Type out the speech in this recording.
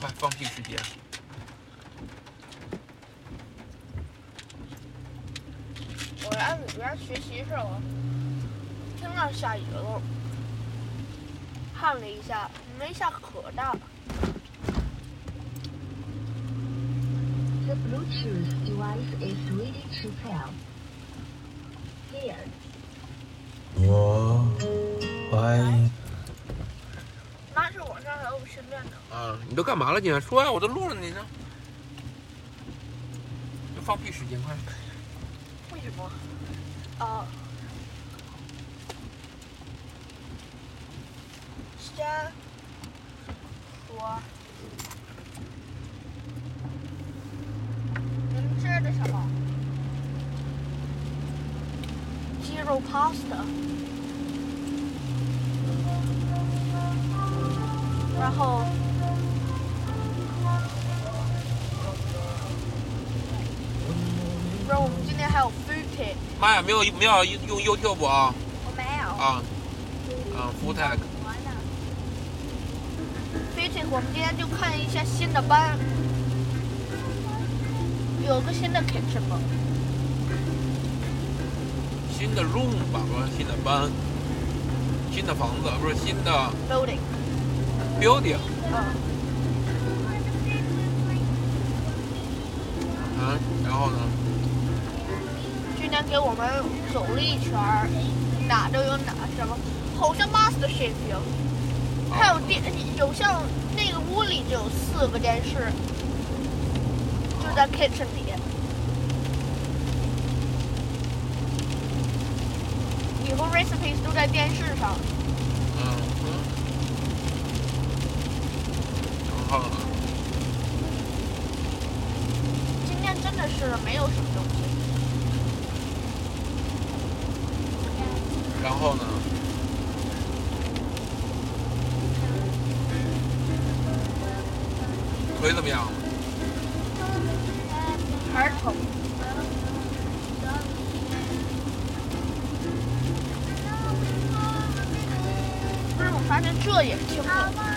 快放屁时间。 我在里边学习时候，听到下雨了，看了一下，没下可大。 The Bluetooth device is ready to pair. Here. 我怀疑。 那是网上还有训练的。 啊，你都干嘛了你？说呀，我都录了你呢。放屁时间快！ 为什么？先说，你们吃的什么？鸡肉 pasta， 然后。不然我们今天还有 food tag。 妈呀，没有用 YouTube 啊？ 我没有。 food tag。 food tag， 我们今天就看一下新的班，有个新的 kitchen 吗？ 新的 room 吧，不是新的班，新的房子，不是新的 building。 然后呢？ 今天给我们走了一圈，哪都有哪什么，好像 MasterChef 一样。还有有像那个屋里就有4个电视，就在 kitchen 里。以后 recipes 都在电视上。 然后呢？ 今天真的是没有什么东西。 然后呢？腿怎么样？ 还是疼。不是，我发现这也挺疼。